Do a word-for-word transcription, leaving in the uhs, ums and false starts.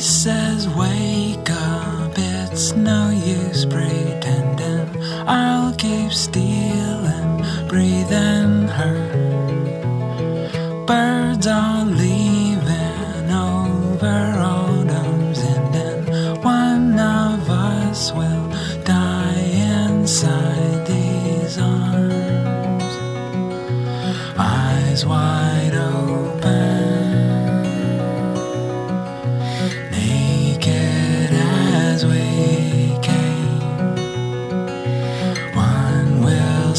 says, wake up, it's no use pretending. I'll keep stealing, breathing her. Birds are leaving over autumn's ending. One of us will die inside these arms. Eyes wide